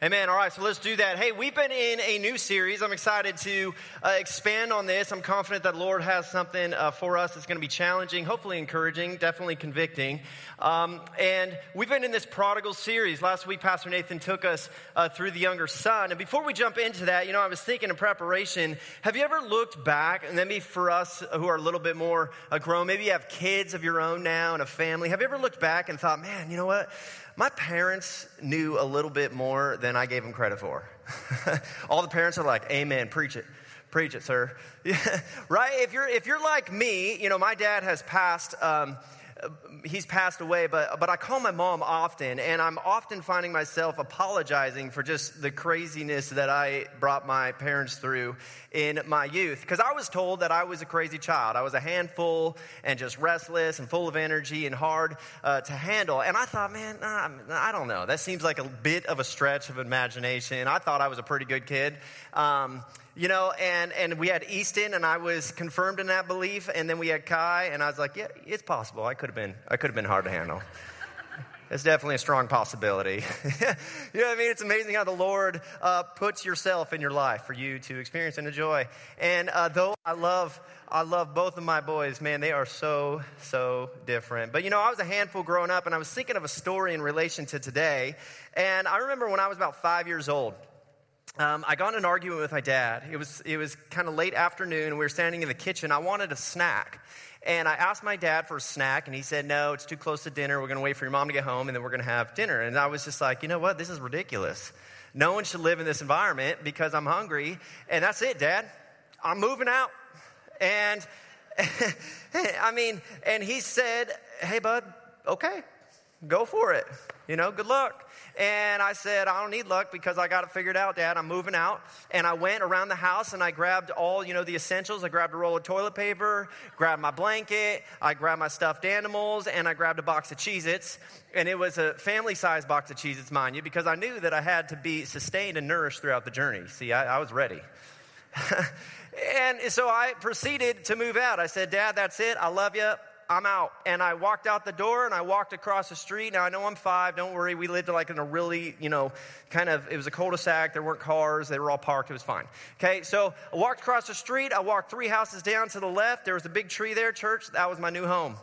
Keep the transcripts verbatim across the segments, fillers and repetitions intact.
Amen. All right, so let's do that. Hey, we've been in a new series. I'm excited to uh, expand on this. I'm confident that the Lord has something uh, for us that's going to be challenging, hopefully encouraging, definitely convicting. Um, and we've been in this prodigal series. Last week, Pastor Nathan took us uh, through the younger son. And before we jump into that, you know, I was thinking in preparation, have you ever looked back, and maybe for us who are a little bit more uh, grown, maybe you have kids of your own now and a family, have you ever looked back and thought, man, you know what? My parents knew a little bit more than I gave them credit for. All the parents are like, amen, preach it. Preach it, sir. Yeah, right? If you're if you're like me, you know, my dad has passed, um, he's passed away, but but I call my mom often, and I'm often finding myself apologizing for just the craziness that I brought my parents through in my youth. Because I was told that I was a crazy child. I was a handful and just restless and full of energy and hard uh, to handle. And I thought, man, nah, I don't know. That seems like a bit of a stretch of imagination. I thought I was a pretty good kid. Um, You know, and, and we had Easton, and I was confirmed in that belief, and then we had Kai, and I was like, yeah, it's possible. I could have been, I could have been hard to handle. It's definitely a strong possibility. You know what I mean? It's amazing how the Lord uh, puts yourself in your life for you to experience and enjoy. And uh, though I love, I love both of my boys, man, they are so, so different. But you know, I was a handful growing up, and I was thinking of a story in relation to today. And I remember when I was about five years old. Um, I got in an argument with my dad. It was it was kind of late afternoon, and we were standing in the kitchen. I wanted a snack, and I asked my dad for a snack, and he said, no, it's too close to dinner. We're going to wait for your mom to get home, and then we're going to have dinner. And I was just like, you know what? This is ridiculous. No one should live in this environment because I'm hungry, and that's it, Dad. I'm moving out. And, I mean, and he said, hey, bud, okay, go for it. You know, good luck. And I said, I don't need luck because I got it figured out, Dad. I'm moving out. And I went around the house and I grabbed all, you know, the essentials. I grabbed a roll of toilet paper, grabbed my blanket, I grabbed my stuffed animals, and I grabbed a box of Cheez-Its. And it was a family-sized box of Cheez-Its, mind you, because I knew that I had to be sustained and nourished throughout the journey. See, I, I was ready. And so I proceeded to move out. I said, Dad, that's it. I love you. I'm out. And I walked out the door and I walked across the street. Now, I know I'm five. Don't worry. We lived like in a really, you know, kind of, it was a cul-de-sac. There weren't cars. They were all parked. It was fine. Okay. So I walked across the street. I walked three houses down to the left. There was a big tree there, church. That was my new home.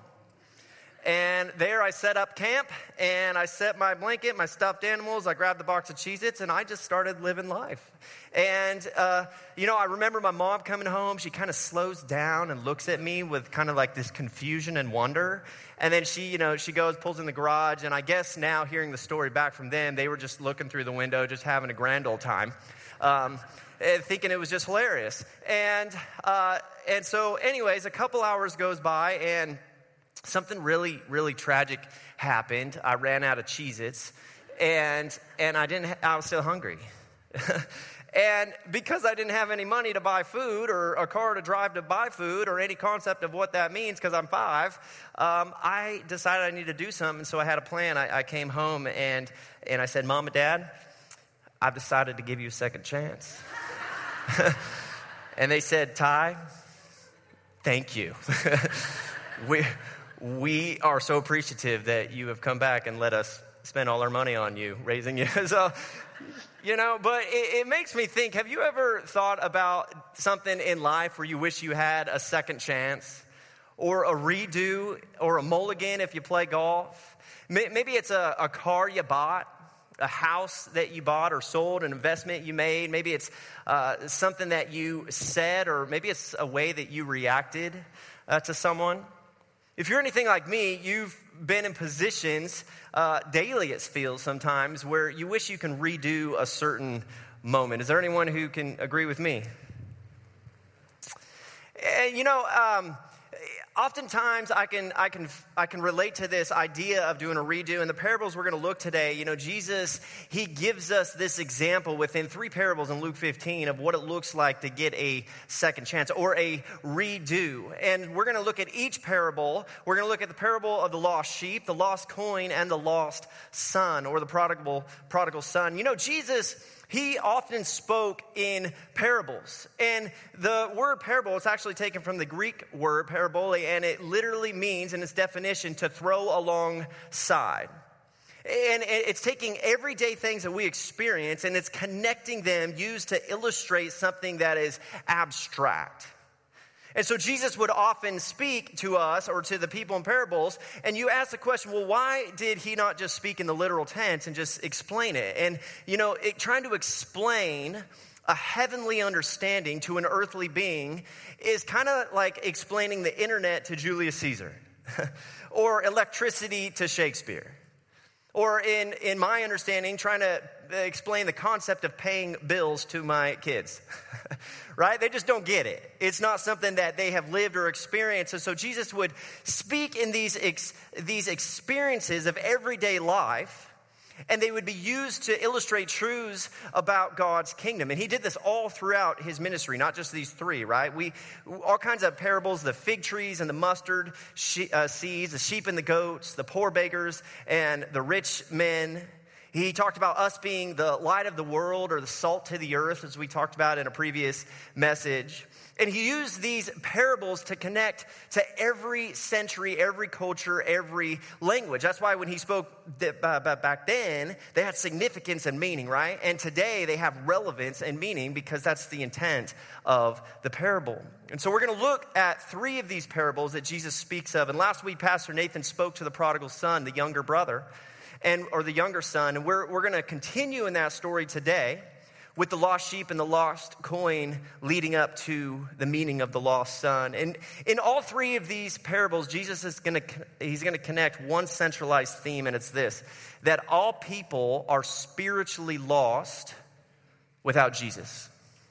And there I set up camp, and I set my blanket, my stuffed animals. I grabbed the box of Cheez-Its, and I just started living life. And, uh, you know, I remember my mom coming home. She kind of slows down and looks at me with kind of like this confusion and wonder. And then she, you know, she goes, pulls in the garage. And I guess now hearing the story back from them, they were just looking through the window, just having a grand old time. Um, thinking it was just hilarious. And, uh, and so anyways, a couple hours goes by, and something really, really tragic happened. I ran out of Cheez-Its, and and I didn't. I was still hungry, and because I didn't have any money to buy food or a car to drive to buy food or any concept of what that means, because I'm five, um, I decided I needed to do something. So I had a plan. I, I came home and and I said, Mom and Dad, I've decided to give you a second chance. And they said, Ty, thank you. we. We are so appreciative that you have come back and let us spend all our money on you, raising you. So, you know, but it, it makes me think, have you ever thought about something in life where you wish you had a second chance or a redo or a mulligan if you play golf? Maybe it's a, a car you bought, a house that you bought or sold, an investment you made. Maybe it's uh, something that you said, or maybe it's a way that you reacted uh, to someone. If you're anything like me, you've been in positions uh, daily, it feels sometimes, where you wish you can redo a certain moment. Is there anyone who can agree with me? And, you know, um, oftentimes I can I can I can relate to this idea of doing a redo. In the parables we're going to look today, you know, Jesus, he gives us this example within three parables in Luke fifteen of what it looks like to get a second chance or a redo. And we're going to look at each parable. We're going to look at the parable of the lost sheep, the lost coin, and the lost son, or the prodigal prodigal son. You know, Jesus, he often spoke in parables. And the word parable is actually taken from the Greek word parabole, and it literally means, in its definition, to throw alongside. And it's taking everyday things that we experience and it's connecting them used to illustrate something that is abstract. And so Jesus would often speak to us or to the people in parables, and you ask the question, well, why did he not just speak in the literal tense and just explain it? And, you know, it, trying to explain a heavenly understanding to an earthly being is kind of like explaining the internet to Julius Caesar or electricity to Shakespeare. Or in, in my understanding, trying to explain the concept of paying bills to my kids, right? They just don't get it. It's not something that they have lived or experienced. And so Jesus would speak in these, ex, these experiences of everyday life, and they would be used to illustrate truths about God's kingdom. And he did this all throughout his ministry, not just these three, right? We all kinds of parables, the fig trees and the mustard uh, seeds, the sheep and the goats, the poor beggars and the rich men. He talked about us being the light of the world or the salt to the earth, as we talked about in a previous message. And he used these parables to connect to every century, every culture, every language. That's why when he spoke back then, they had significance and meaning, right? And today they have relevance and meaning because that's the intent of the parable. And so we're going to look at three of these parables that Jesus speaks of. And last week, Pastor Nathan spoke to the prodigal son, the younger brother, and or the younger son. And we're, we're going to continue in that story today, with the lost sheep and the lost coin leading up to the meaning of the lost son. And in all three of these parables, Jesus is going to he's going to connect one centralized theme, and it's this: that all people are spiritually lost without Jesus.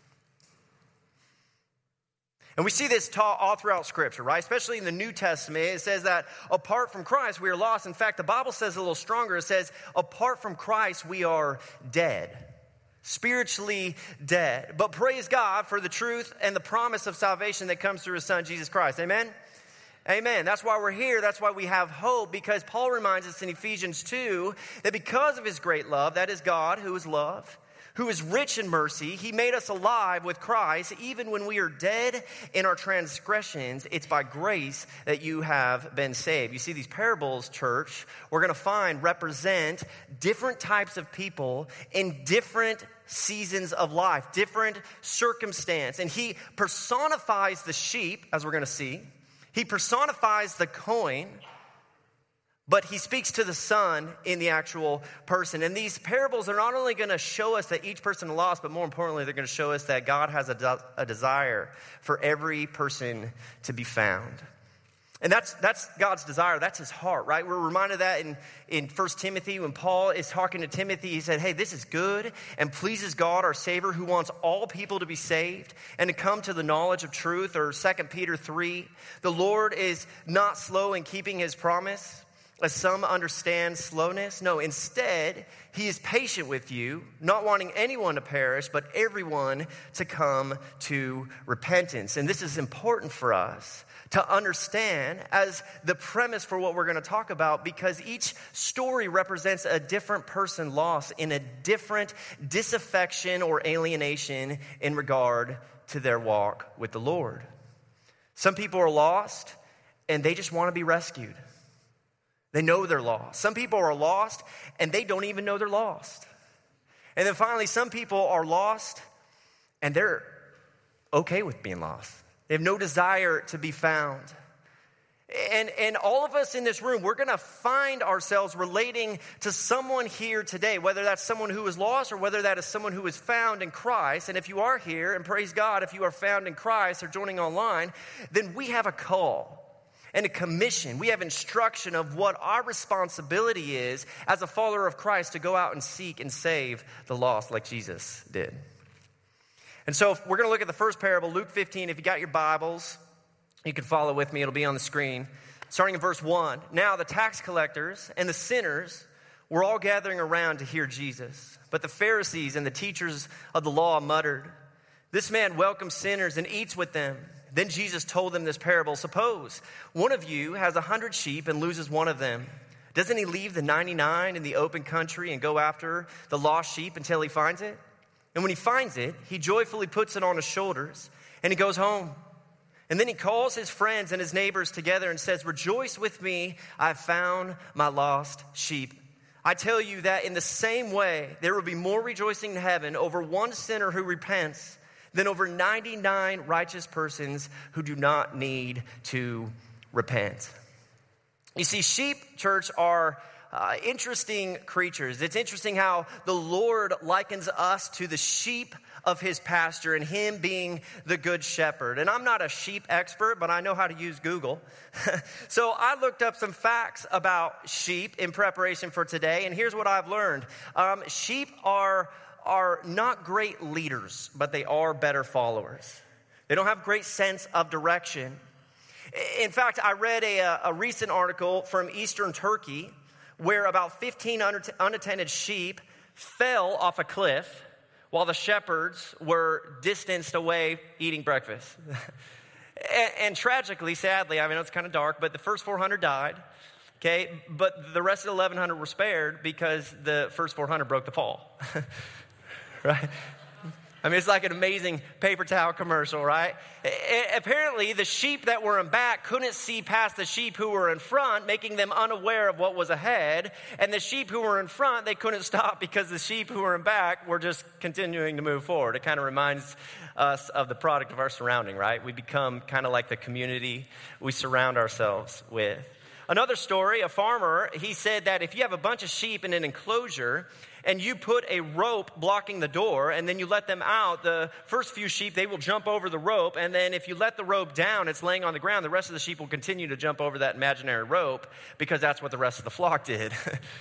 And we see this taught all throughout Scripture, right? Especially in the New Testament, it says that apart from Christ, we are lost. In fact, the Bible says a little stronger. It says, apart from Christ, we are dead. Spiritually dead. But praise God for the truth and the promise of salvation that comes through his son, Jesus Christ. Amen? Amen. That's why we're here. That's why we have hope, because Paul reminds us in Ephesians two that because of his great love, that is God who is love, who is rich in mercy, he made us alive with Christ even when we are dead in our transgressions. It's by grace that you have been saved. You see, these parables, church, we're going to find represent different types of people in different seasons of life, different circumstance. And he personifies the sheep, as we're going to see. He personifies the coin, but he speaks to the son in the actual person. And these parables are not only going to show us that each person is lost, but more importantly, they're going to show us that God has a, de- a desire for every person to be found. And that's that's God's desire. That's his heart, right? We're reminded of that in, in First Timothy when Paul is talking to Timothy. He said, hey, this is good and pleases God, our Savior, who wants all people to be saved and to come to the knowledge of truth. Or Second Peter three, the Lord is not slow in keeping his promise, as some understand slowness. No, instead, he is patient with you, not wanting anyone to perish, but everyone to come to repentance. And this is important for us to understand as the premise for what we're going to talk about, because each story represents a different person lost in a different disaffection or alienation in regard to their walk with the Lord. Some people are lost and they just want to be rescued. They know they're lost. Some people are lost and they don't even know they're lost. And then finally, some people are lost and they're okay with being lost. They have no desire to be found. And, and all of us in this room, we're going to find ourselves relating to someone here today, whether that's someone who is lost or whether that is someone who is found in Christ. And if you are here, and praise God, if you are found in Christ or joining online, then we have a call and a commission. We have instruction of what our responsibility is as a follower of Christ to go out and seek and save the lost like Jesus did. And so we're going to look at the first parable, Luke fifteen. If you got your Bibles, you can follow with me. It'll be on the screen. Starting in verse one. Now the tax collectors and the sinners were all gathering around to hear Jesus. But the Pharisees and the teachers of the law muttered, "This man welcomes sinners and eats with them." Then Jesus told them this parable. Suppose one of you has a hundred sheep and loses one of them. Doesn't he leave the ninety-nine in the open country and go after the lost sheep until he finds it? And when he finds it, he joyfully puts it on his shoulders and he goes home. And then he calls his friends and his neighbors together and says, "Rejoice with me, I have found my lost sheep. I tell you that in the same way, there will be more rejoicing in heaven over one sinner who repents than over ninety-nine righteous persons who do not need to repent. You see, sheep, church, are uh, interesting creatures. It's interesting how the Lord likens us to the sheep of his pasture and him being the good shepherd. And I'm not a sheep expert, but I know how to use Google. So I looked up some facts about sheep in preparation for today, and here's what I've learned. Um, sheep are, are not great leaders, but they are better followers. They don't have great sense of direction. In fact, I read a, a recent article from Eastern Turkey where about fifteen unattended sheep fell off a cliff while the shepherds were distanced away eating breakfast. and, and tragically, sadly, I mean, it's kind of dark, but the first four hundred died, okay? But the rest of the eleven hundred were spared because the first four hundred broke the fall, right? I mean, it's like an amazing paper towel commercial, right? A- apparently, the sheep that were in back couldn't see past the sheep who were in front, making them unaware of what was ahead. And the sheep who were in front, they couldn't stop because the sheep who were in back were just continuing to move forward. It kind of reminds us of the product of our surrounding, right? We become kind of like the community we surround ourselves with. Another story, a farmer, he said that if you have a bunch of sheep in an enclosure and you put a rope blocking the door and then you let them out, the first few sheep, they will jump over the rope. And then if you let the rope down, it's laying on the ground. The rest of the sheep will continue to jump over that imaginary rope because that's what the rest of the flock did.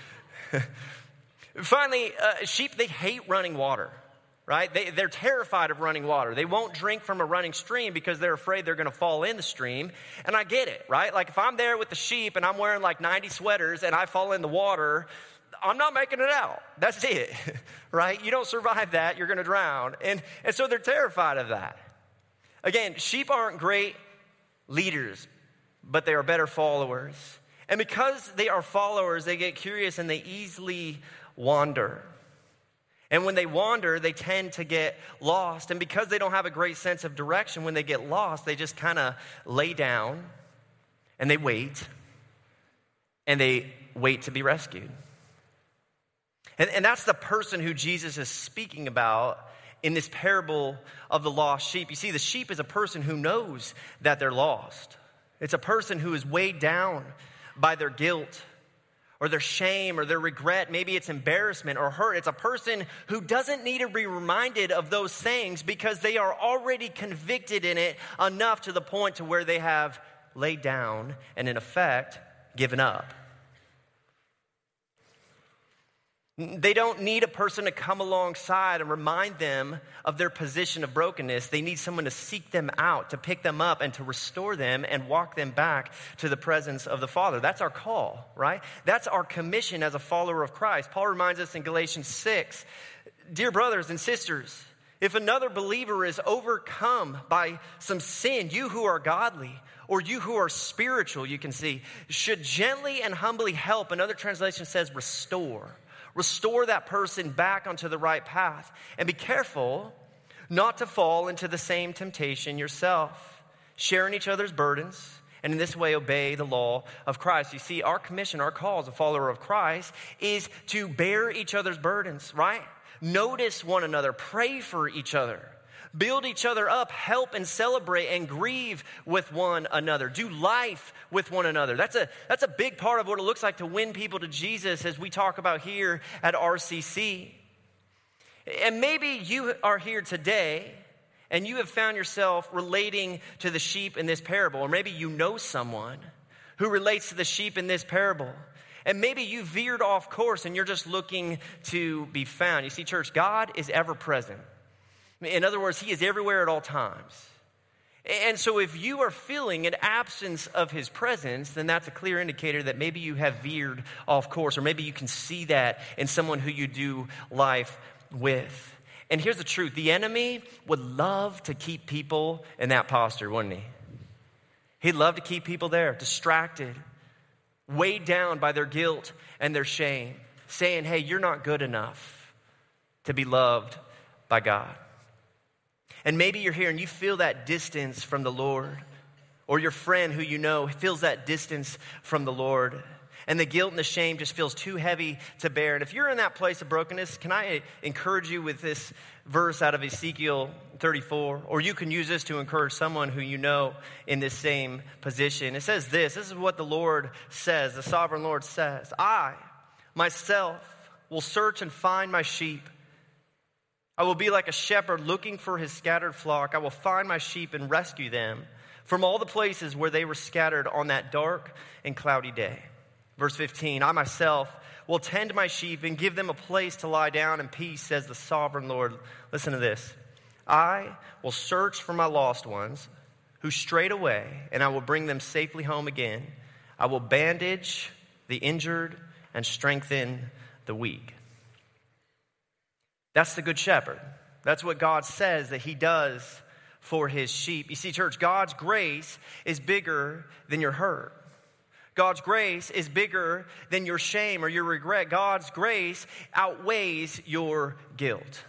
Finally, uh, sheep, they hate running water. Right? They, they're terrified of running water. They won't drink from a running stream because they're afraid they're going to fall in the stream. And I get it, right? Like if I'm there with the sheep and I'm wearing like ninety sweaters and I fall in the water, I'm not making it out. That's it, right? You don't survive that, you're going to drown. And, and so they're terrified of that. Again, sheep aren't great leaders, but they are better followers. And because they are followers, they get curious and they easily wander. And when they wander, they tend to get lost. And because they don't have a great sense of direction, when they get lost, they just kind of lay down and they wait. And they wait to be rescued. And, and that's the person who Jesus is speaking about in this parable of the lost sheep. You see, the sheep is a person who knows that they're lost. It's a person who is weighed down by their guilt, or their shame, or their regret. Maybe it's embarrassment or hurt. It's a person who doesn't need to be reminded of those things because they are already convicted in it enough to the point to where they have laid down and in effect given up. They don't need a person to come alongside and remind them of their position of brokenness. They need someone to seek them out, to pick them up, and to restore them and walk them back to the presence of the Father. That's our call, right? That's our commission as a follower of Christ. Paul reminds us in Galatians six, dear brothers and sisters, if another believer is overcome by some sin, you who are godly, or you who are spiritual, you can see, should gently and humbly help. Another translation says restore. Restore that person back onto the right path. And be careful not to fall into the same temptation yourself. Sharing each other's burdens, and in this way obey the law of Christ. You see, our commission, our call as a follower of Christ is to bear each other's burdens, right? Notice one another, pray for each other. Build each other up, help and celebrate and grieve with one another. Do life with one another. That's a, that's a big part of what it looks like to win people to Jesus as we talk about here at R C C. And maybe you are here today and you have found yourself relating to the sheep in this parable. Or maybe you know someone who relates to the sheep in this parable. And maybe you veered off course and you're just looking to be found. You see, church, God is ever present. In other words, he is everywhere at all times. And so if you are feeling an absence of his presence, then that's a clear indicator that maybe you have veered off course, or maybe you can see that in someone who you do life with. And here's the truth. The enemy would love to keep people in that posture, wouldn't he? He'd love to keep people there, distracted, weighed down by their guilt and their shame, saying, hey, you're not good enough to be loved by God. And maybe you're here and you feel that distance from the Lord, or your friend who you know feels that distance from the Lord. and the guilt and the shame just feels too heavy to bear. And if you're in that place of brokenness, can I encourage you with this verse out of Ezekiel thirty-four? Or you can use this to encourage someone who you know in this same position. It says this, this is what the Lord says, the sovereign Lord says, I, myself, will search and find my sheep. I will be like a shepherd looking for his scattered flock. I will find my sheep and rescue them from all the places where they were scattered on that dark and cloudy day. Verse fifteen, I myself will tend my sheep and give them a place to lie down in peace, says the sovereign Lord. Listen to this. I will search for my lost ones who strayed away, and I will bring them safely home again. I will bandage the injured and strengthen the weak. That's the good shepherd. That's what God says that he does for his sheep. You see, church, God's grace is bigger than your hurt. God's grace is bigger than your shame or your regret. God's grace outweighs your guilt.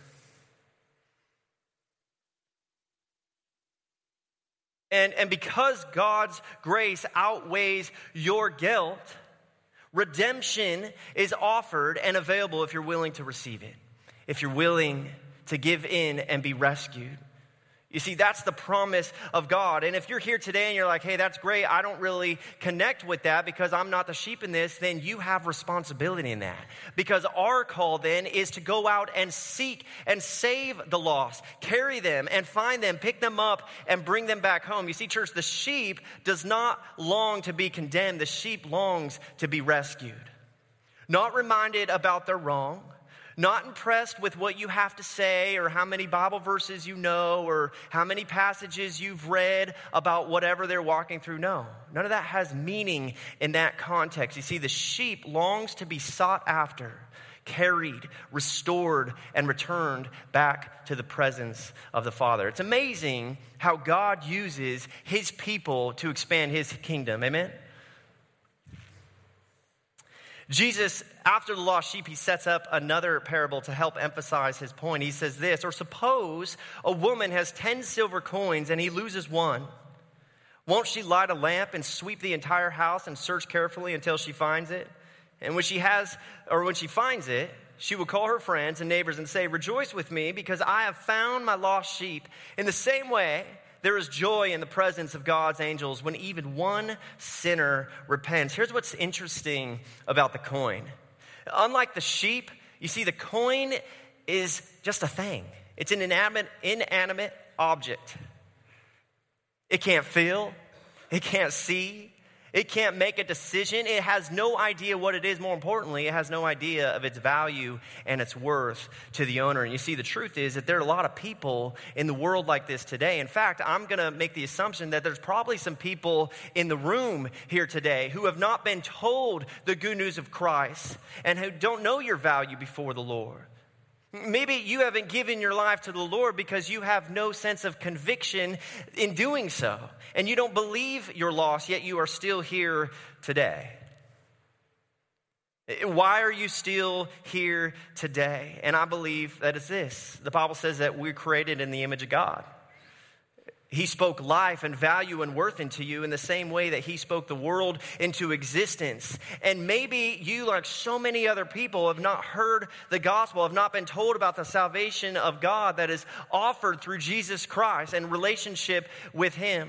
And, and because God's grace outweighs your guilt, redemption is offered and available if you're willing to receive it. If you're willing to give in and be rescued. You see, that's the promise of God. And if you're here today and you're like, hey, that's great, I don't really connect with that because I'm not the sheep in this, then you have responsibility in that. Because our call then is to go out and seek and save the lost, carry them and find them, pick them up and bring them back home. You see, church, the sheep does not long to be condemned. The sheep longs to be rescued. Not reminded about their wrong. Not impressed with what you have to say or how many Bible verses you know or how many passages you've read about whatever they're walking through. No, none of that has meaning in that context. You see, the sheep longs to be sought after, carried, restored, and returned back to the presence of the Father. It's amazing how God uses his people to expand his kingdom. Amen? Jesus, after the lost sheep, he sets up another parable to help emphasize his point. He says this, or suppose a woman has ten silver coins and he loses one. Won't she light a lamp and sweep the entire house and search carefully until she finds it? And when she has, or when she finds it, she will call her friends and neighbors and say, rejoice with me because I have found my lost sheep. In the same way, there is joy in the presence of God's angels when even one sinner repents. Here's what's interesting about the coin. Unlike the sheep, you see, the coin is just a thing. It's an inanimate, inanimate object. It can't feel. It can't see. It can't make a decision. It has no idea what it is. More importantly, it has no idea of its value and its worth to the owner. And you see, the truth is that there are a lot of people in the world like this today. In fact, I'm going to make the assumption that there's probably some people in the room here today who have not been told the good news of Christ and who don't know your value before the Lord. Maybe you haven't given your life to the Lord because you have no sense of conviction in doing so. And you don't believe you're lost, yet you are still here today. Why are you still here today? And I believe that it's this. The Bible says that we're created in the image of God. He spoke life and value and worth into you in the same way that he spoke the world into existence. And maybe you, like so many other people, have not heard the gospel, have not been told about the salvation of God that is offered through Jesus Christ and relationship with him.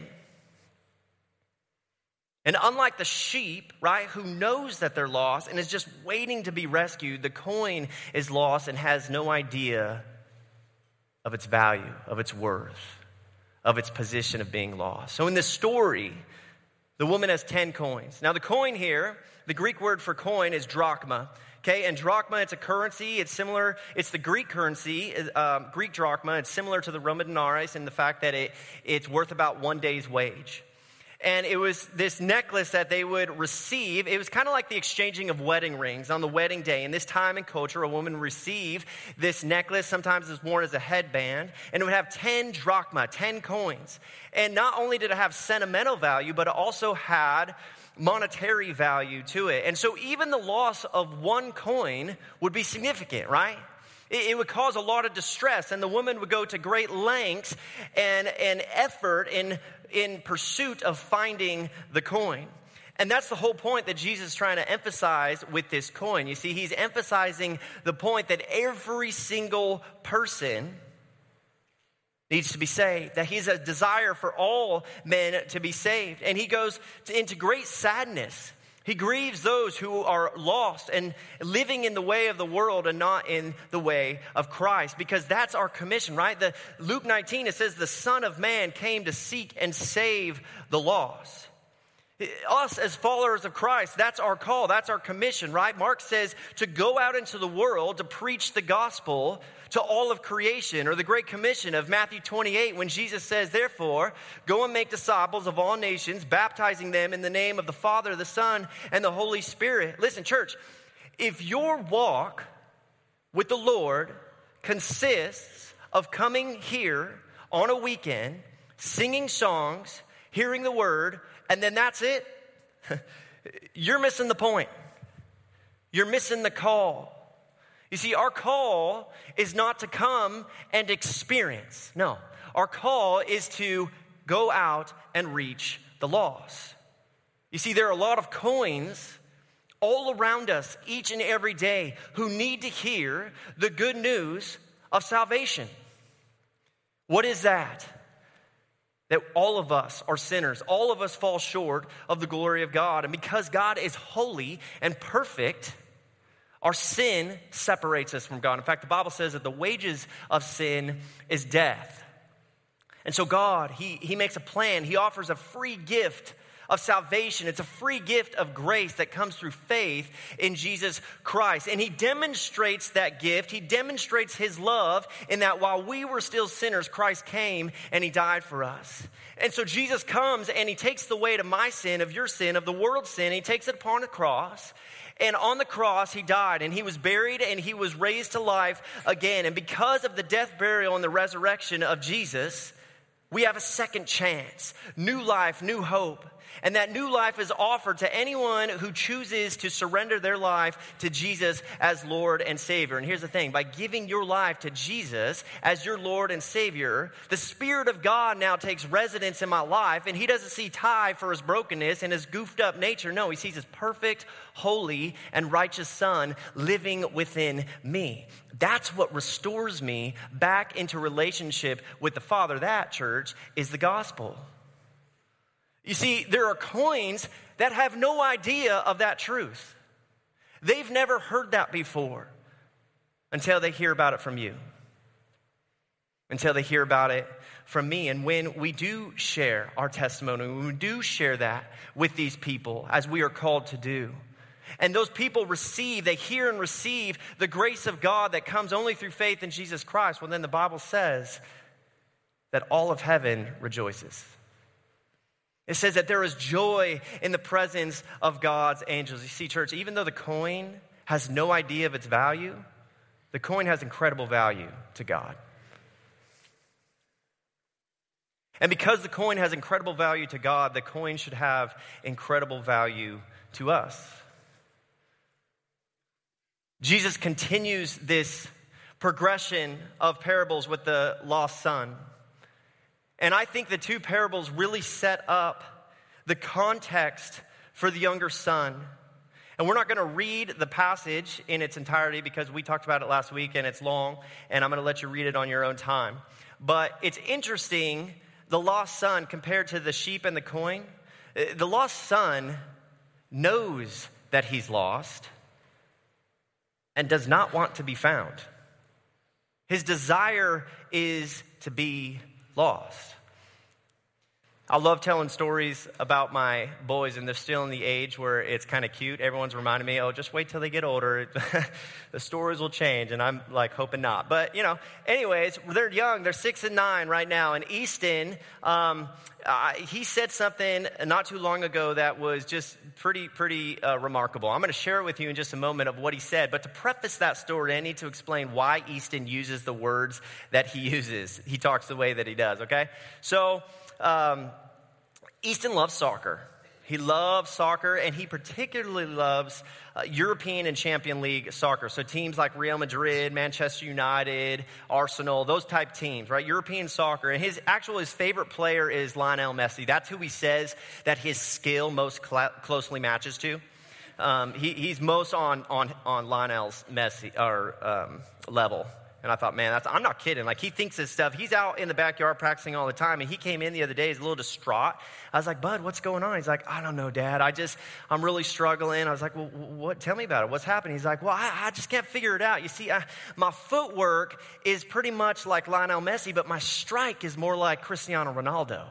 And unlike the sheep, right, who knows that they're lost and is just waiting to be rescued, the coin is lost and has no idea of its value, of its worth, of its position of being lost. So in this story, the woman has ten coins. Now the coin here, the Greek word for coin is drachma. Okay, and drachma, it's a currency. It's similar, it's the Greek currency, um, Greek drachma. It's similar to the Roman denarius in the fact that it, it's worth about one day's wage. And it was this necklace that they would receive. It was kind of like the exchanging of wedding rings on the wedding day. In this time and culture, a woman would receive this necklace. Sometimes it's worn as a headband. And it would have ten drachma, ten coins. And not only did it have sentimental value, but it also had monetary value to it. And so even the loss of one coin would be significant, right? It would cause a lot of distress, and the woman would go to great lengths and, and effort in, in pursuit of finding the coin. And that's the whole point that Jesus is trying to emphasize with this coin. You see, he's emphasizing the point that every single person needs to be saved, that he's a desire for all men to be saved. And he goes to, into great sadness. He grieves those who are lost and living in the way of the world and not in the way of Christ, because that's our commission, right? The Luke nineteen, it says the Son of Man came to seek and save the lost. Us as followers of Christ, that's our call, that's our commission, right? Mark says to go out into the world to preach the gospel to all of creation, or the Great Commission of Matthew twenty-eight, when Jesus says, therefore, go and make disciples of all nations, baptizing them in the name of the Father, the Son, and the Holy Spirit. Listen, church, if your walk with the Lord consists of coming here on a weekend, singing songs, hearing the word, and then that's it, you're missing the point. You're missing the call. You see, our call is not to come and experience. No, our call is to go out and reach the lost. You see, there are a lot of coins all around us each and every day who need to hear the good news of salvation. What is that? That all of us are sinners. All of us fall short of the glory of God. And because God is holy and perfect, our sin separates us from God. In fact, the Bible says that the wages of sin is death. And so God, he, he makes a plan. He offers a free gift of salvation. It's a free gift of grace that comes through faith in Jesus Christ. And he demonstrates that gift. He demonstrates his love in that while we were still sinners, Christ came and he died for us. And so Jesus comes and he takes the weight of my sin, of your sin, of the world's sin. He takes it upon the cross. And on the cross, he died and he was buried and he was raised to life again. And because of the death, burial, and the resurrection of Jesus, we have a second chance, new life, new hope. And that new life is offered to anyone who chooses to surrender their life to Jesus as Lord and Savior. And here's the thing, by giving your life to Jesus as your Lord and Savior, the Spirit of God now takes residence in my life, and he doesn't see Ty for his brokenness and his goofed up nature. No, he sees his perfect, holy, and righteous Son living within me. That's what restores me back into relationship with the Father. That, church, is the gospel. You see, there are coins that have no idea of that truth. They've never heard that before until they hear about it from you, until they hear about it from me. And when we do share our testimony, when we do share that with these people, as we are called to do, and those people receive, they hear and receive the grace of God that comes only through faith in Jesus Christ, well, then the Bible says that all of heaven rejoices. It says that there is joy in the presence of God's angels. You see, church, even though the coin has no idea of its value, the coin has incredible value to God. And because the coin has incredible value to God, the coin should have incredible value to us. Jesus continues this progression of parables with the lost son. And I think the two parables really set up the context for the younger son. And we're not going to read the passage in its entirety because we talked about it last week and it's long, and I'm going to let you read it on your own time. But it's interesting, the lost son compared to the sheep and the coin. The lost son knows that he's lost and does not want to be found. His desire is to be lost. I love telling stories about my boys, and they're still in the age where it's kind of cute. Everyone's reminding me, oh, just wait till they get older. The stories will change, and I'm like hoping not. But, you know, anyways, they're young. They're six and nine right now. And Easton, um, uh, he said something not too long ago that was just pretty, pretty uh, remarkable. I'm going to share it with you in just a moment of what he said. But to preface that story, I need to explain why Easton uses the words that he uses. He talks the way that he does, okay? So, um, Easton loves soccer. He loves soccer, and he particularly loves uh, European and Champion League soccer. So teams like Real Madrid, Manchester United, Arsenal, those type teams, right? European soccer. And his actual, his favorite player is Lionel Messi. That's who he says that his skill most cl- closely matches to. Um, he, he's most on, on, on Lionel's Messi or um, level. And I thought, man, that's, I'm not kidding. Like, he thinks this stuff. He's out in the backyard practicing all the time. And he came in the other day. He's a little distraught. I was like, bud, what's going on? He's like, I don't know, Dad. I just, I'm really struggling. I was like, well, what? Tell me about it. What's happening? He's like, well, I, I just can't figure it out. You see, I, my footwork is pretty much like Lionel Messi, but my strike is more like Cristiano Ronaldo.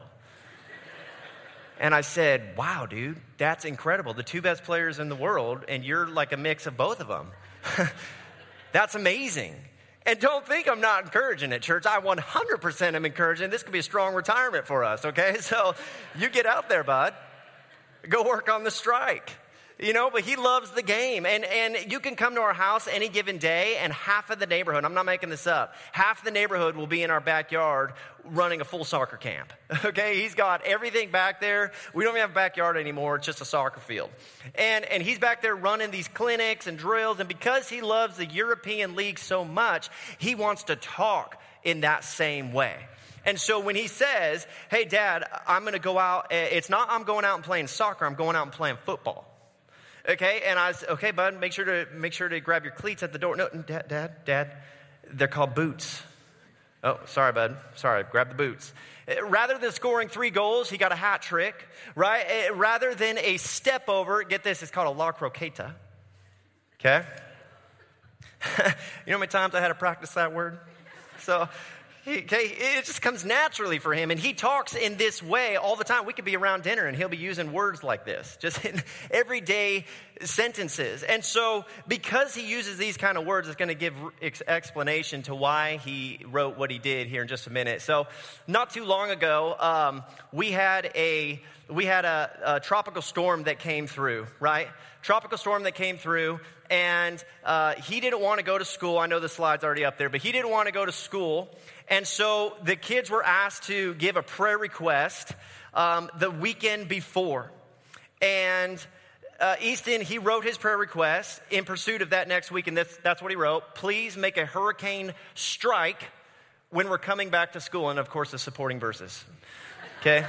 And I said, wow, dude, that's incredible. The two best players in the world, and you're like a mix of both of them. That's amazing. And don't think I'm not encouraging it, church. I one hundred percent am encouraging. This could be a strong retirement for us, okay? So you get out there, bud. Go work on the strike. You know, but he loves the game. And and you can come to our house any given day, and half of the neighborhood, I'm not making this up, half the neighborhood will be in our backyard running a full soccer camp. Okay, he's got everything back there. We don't even have a backyard anymore. It's just a soccer field. And, and he's back there running these clinics and drills. And because he loves the European League so much, he wants to talk in that same way. And so when he says, hey, Dad, I'm going to go out, it's not I'm going out and playing soccer. I'm going out and playing football. Okay, and I said, okay, bud, make sure to make sure to grab your cleats at the door. No, Dad, Dad, Dad, they're called boots. Oh, sorry, bud. Sorry, grab the boots. Rather than scoring three goals, he got a hat trick, right? Rather than a step over, get this, it's called a la croqueta. Okay? You know how many times I had to practice that word? So, okay, it just comes naturally for him, and he talks in this way all the time. We could be around dinner, and he'll be using words like this, just in everyday sentences. And so, because he uses these kind of words, it's going to give ex- explanation to why he wrote what he did here in just a minute. So, not too long ago, um, we had a we had a, a tropical storm that came through, right? Tropical storm that came through, and uh, he didn't want to go to school. I know the slide's already up there, but he didn't want to go to school. And so the kids were asked to give a prayer request um, the weekend before. And uh, Easton, he wrote his prayer request in pursuit of that next week, and that's, that's what he wrote. Please make a hurricane strike when we're coming back to school. And, of course, the supporting verses. Okay?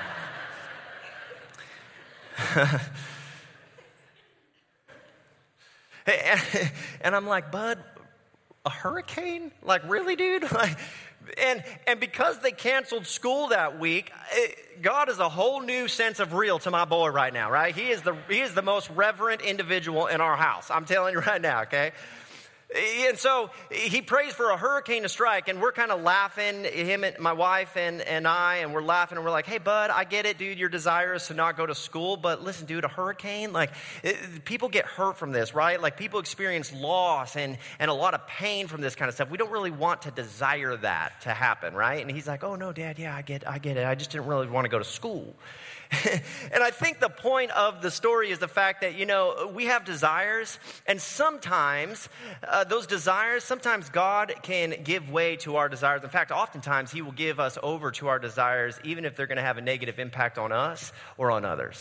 And I'm like, bud, a hurricane? Like, really, dude? Like, and and because they canceled school that week, it, God is a whole new sense of real to my boy right now, right? He is the he is the most reverent individual in our house. I'm telling you right now, okay? And so he prays for a hurricane to strike, and we're kind of laughing, him and my wife and, and I, and we're laughing, and we're like, hey, bud, I get it, dude, your desire is to not go to school, but listen, dude, a hurricane, like, it, people get hurt from this, right? Like, people experience loss and, and a lot of pain from this kind of stuff. We don't really want to desire that to happen, right? And he's like, oh, no, Dad, yeah, I get, I get it. I just didn't really want to go to school. And I think the point of the story is the fact that, you know, we have desires, and sometimes uh, those desires, sometimes God can give way to our desires. In fact, oftentimes he will give us over to our desires, even if they're going to have a negative impact on us or on others.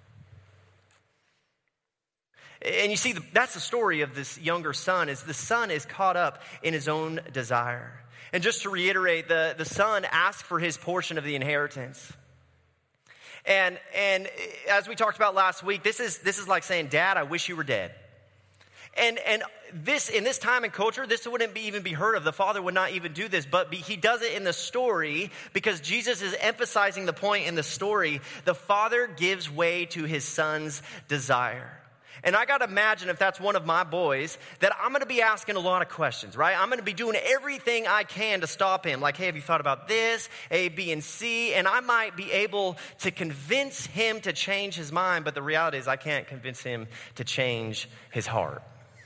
And you see, that's the story of this younger son, is the son is caught up in his own desire. And just to reiterate, the, the son asked for his portion of the inheritance. And and as we talked about last week, this is this is like saying, Dad, I wish you were dead. And and this in this time and culture, this wouldn't be, even be heard of. The father would not even do this, but be, he does it in the story because Jesus is emphasizing the point in the story. The father gives way to his son's desire. And I got to imagine, if that's one of my boys, that I'm going to be asking a lot of questions, right? I'm going to be doing everything I can to stop him. Like, hey, have you thought about this? A, B, and C. And I might be able to convince him to change his mind, but the reality is I can't convince him to change his heart.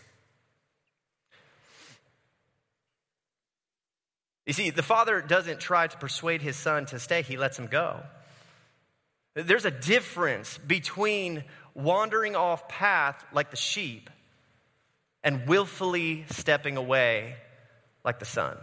You see, the father doesn't try to persuade his son to stay. He lets him go. There's a difference between wandering off path like the sheep and willfully stepping away like the son.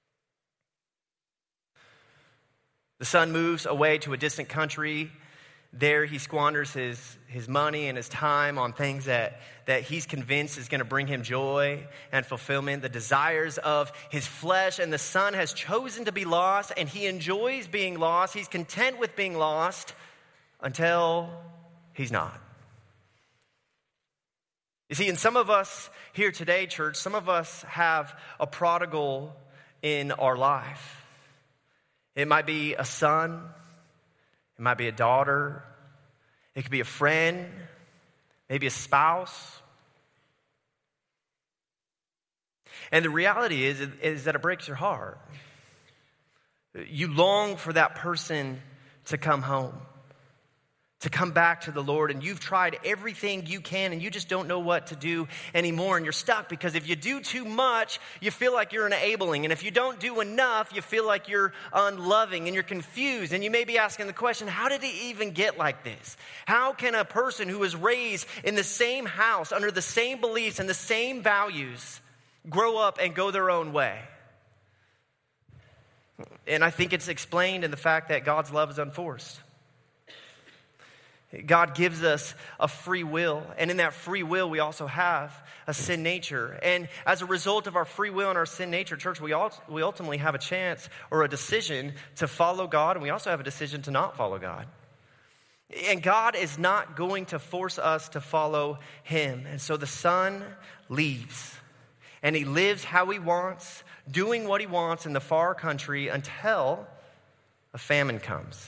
The son moves away to a distant country there he squanders his, his money and his time on things that, that he's convinced is going to bring him joy and fulfillment, the desires of his flesh. And the son has chosen to be lost, and he enjoys being lost. He's content with being lost until he's not. You see, and some of us here today, church, some of us have a prodigal in our life. It might be a son. It might be a daughter. It could be a friend, maybe a spouse. And the reality is, is that it breaks your heart. You long for that person to come home, to come back to the Lord, and you've tried everything you can and you just don't know what to do anymore, and you're stuck because if you do too much, you feel like you're enabling, and if you don't do enough, you feel like you're unloving, and you're confused, and you may be asking the question, how did it even get like this? How can a person who was raised in the same house, under the same beliefs and the same values, grow up and go their own way? And I think it's explained in the fact that God's love is unforced. God gives us a free will, and in that free will, we also have a sin nature. And as a result of our free will and our sin nature, church, we all, we ultimately have a chance or a decision to follow God, and we also have a decision to not follow God. And God is not going to force us to follow him. And so the son leaves, and he lives how he wants, doing what he wants in the far country until a famine comes.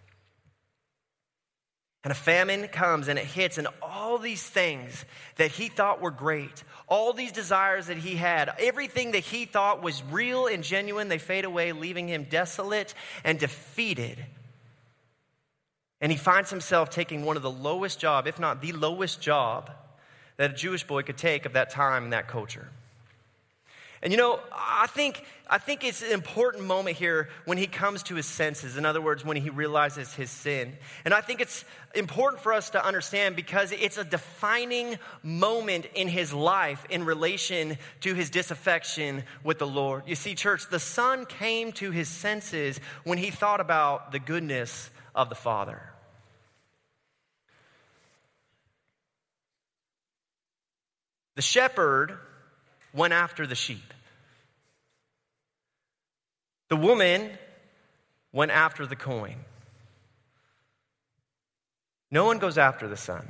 And a famine comes and it hits, and all these things that he thought were great, all these desires that he had, everything that he thought was real and genuine, they fade away, leaving him desolate and defeated. And he finds himself taking one of the lowest job, if not the lowest job, that a Jewish boy could take of that time and that culture. And you know, I think I think it's an important moment here when he comes to his senses. In other words, when he realizes his sin. And I think it's important for us to understand because it's a defining moment in his life in relation to his disaffection with the Lord. You see, church, the son came to his senses when he thought about the goodness of the Father. The shepherd went after the sheep. The woman went after the coin. No one goes after the son.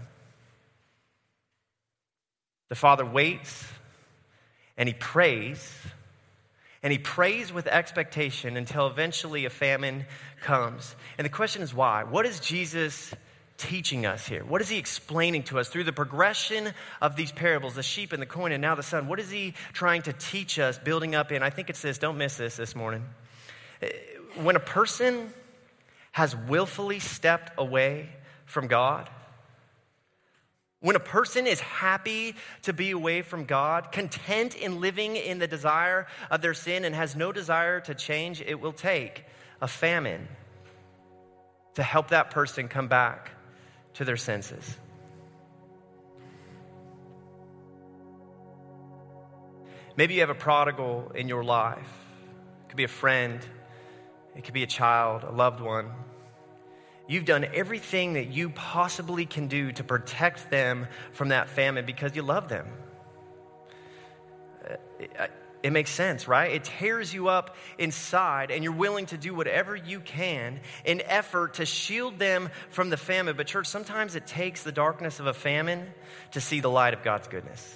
The father waits and he prays, and he prays with expectation until eventually a famine comes. And the question is why? What is Jesus teaching us here? What is he explaining to us through the progression of these parables, the sheep and the coin and now the son? What is he trying to teach us, building up in? I think it's this. Don't miss this this morning. When a person has willfully stepped away from God, when a person is happy to be away from God, content in living in the desire of their sin and has no desire to change, it will take a famine to help that person come back to their senses. Maybe you have a prodigal in your life. It could be a friend. It could be a child, a loved one. You've done everything that you possibly can do to protect them from that famine because you love them. It, it makes sense, right? It tears you up inside, and you're willing to do whatever you can in effort to shield them from the famine. But church, sometimes it takes the darkness of a famine to see the light of God's goodness.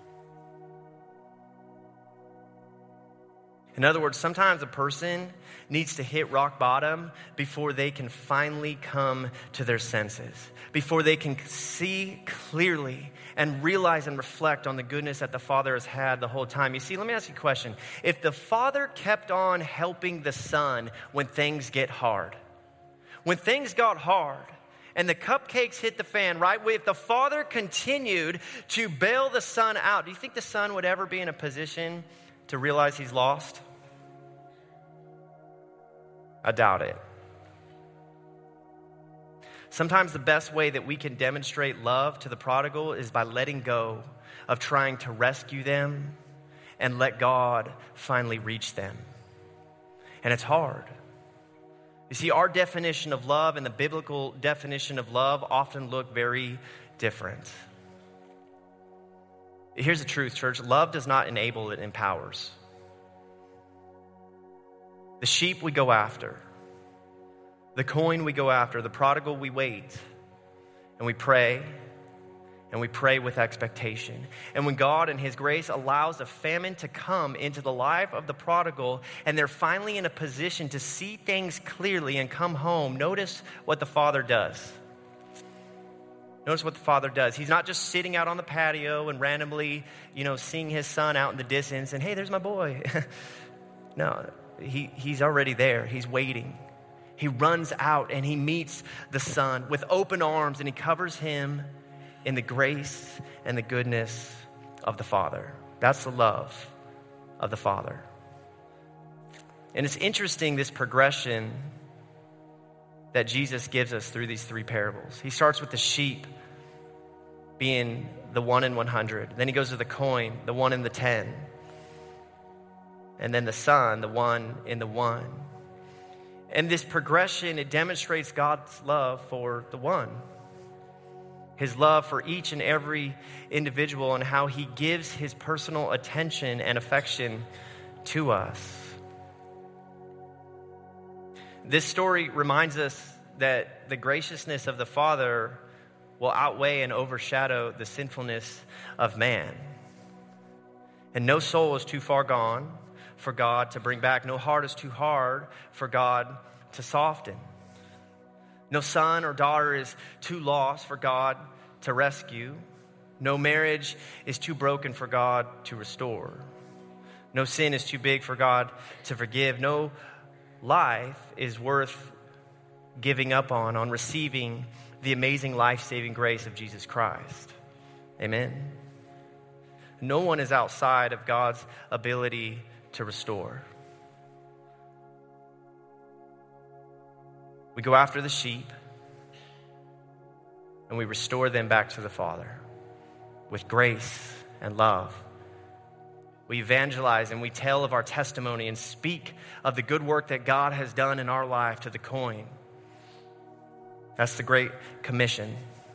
In other words, sometimes a person needs to hit rock bottom before they can finally come to their senses, before they can see clearly and realize and reflect on the goodness that the Father has had the whole time. You see, let me ask you a question. If the Father kept on helping the Son when things get hard, when things got hard, and the cupcakes hit the fan, right? If the Father continued to bail the Son out, do you think the Son would ever be in a position to realize he's lost? I doubt it. Sometimes the best way that we can demonstrate love to the prodigal is by letting go of trying to rescue them and let God finally reach them. And it's hard. You see, our definition of love and the biblical definition of love often look very different. Here's the truth, church. Love does not enable, it empowers. The sheep we go after, the coin we go after, the prodigal we wait, and we pray, and we pray with expectation. And when God in his grace allows a famine to come into the life of the prodigal, and they're finally in a position to see things clearly and come home, notice what the father does. Notice what the father does. He's not just sitting out on the patio and randomly, you know, seeing his son out in the distance and, hey, there's my boy. No, he, he's already there. He's waiting. He runs out and he meets the son with open arms, and he covers him in the grace and the goodness of the Father. That's the love of the Father. And it's interesting, this progression that Jesus gives us through these three parables. He starts with the sheep being the one in one hundred. Then he goes to the coin, the one in the ten. And then the son, the one in the one. And this progression, it demonstrates God's love for the one. His love for each and every individual, and how he gives his personal attention and affection to us. This story reminds us that the graciousness of the Father will outweigh and overshadow the sinfulness of man. And no soul is too far gone for God to bring back. No heart is too hard for God to soften. No son or daughter is too lost for God to rescue. No marriage is too broken for God to restore. No sin is too big for God to forgive. No life is worth giving up on, on receiving the amazing life-saving grace of Jesus Christ. Amen. No one is outside of God's ability to restore. We go after the sheep, and we restore them back to the Father with grace and love. We evangelize and we tell of our testimony and speak of the good work that God has done in our life to the coin. That's the Great Commission.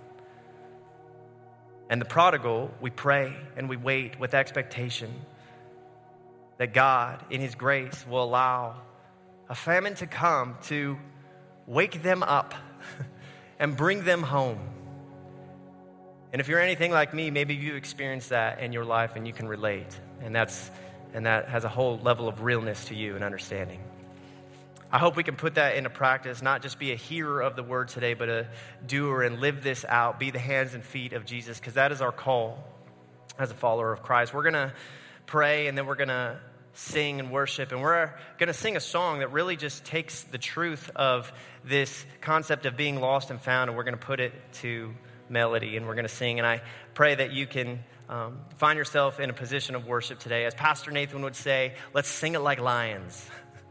And the prodigal, we pray and we wait with expectation that God, in his grace, will allow a famine to come to wake them up and bring them home. And if you're anything like me, maybe you experienced that in your life and you can relate. And that's and that has a whole level of realness to you and understanding. I hope we can put that into practice, not just be a hearer of the word today, but a doer and live this out, be the hands and feet of Jesus, because that is our call as a follower of Christ. We're going to pray, and then we're going to sing and worship, and we're going to sing a song that really just takes the truth of this concept of being lost and found, and we're going to put it to melody, and we're going to sing. And I pray that you can um, find yourself in a position of worship today. As Pastor Nathan would say, let's sing it like lions.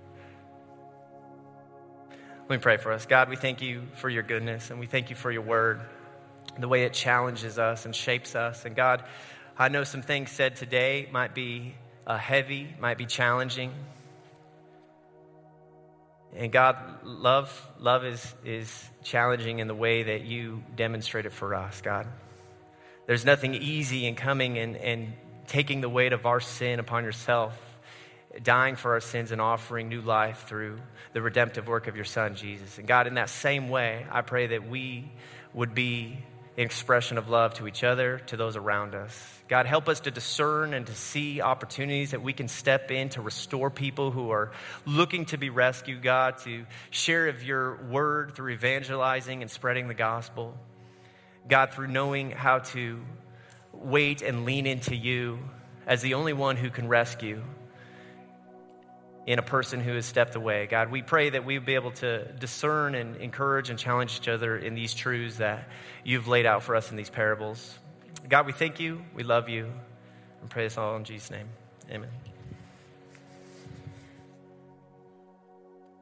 Let me pray for us. God, we thank you for your goodness, and we thank you for your word, the way it challenges us and shapes us. And God, I know some things said today might be uh, heavy, might be challenging. And God, love love is, is challenging in the way that you demonstrated for us, God. There's nothing easy in coming and, and taking the weight of our sin upon yourself, dying for our sins and offering new life through the redemptive work of your Son, Jesus. And God, in that same way, I pray that we would be an expression of love to each other, to those around us. God, help us to discern and to see opportunities that we can step in to restore people who are looking to be rescued, God, to share of your word through evangelizing and spreading the gospel. God, through knowing how to wait and lean into you as the only one who can rescue in a person who has stepped away. God, we pray that we will be able to discern and encourage and challenge each other in these truths that you've laid out for us in these parables. God, we thank you. We love you. And pray this all in Jesus' name. Amen.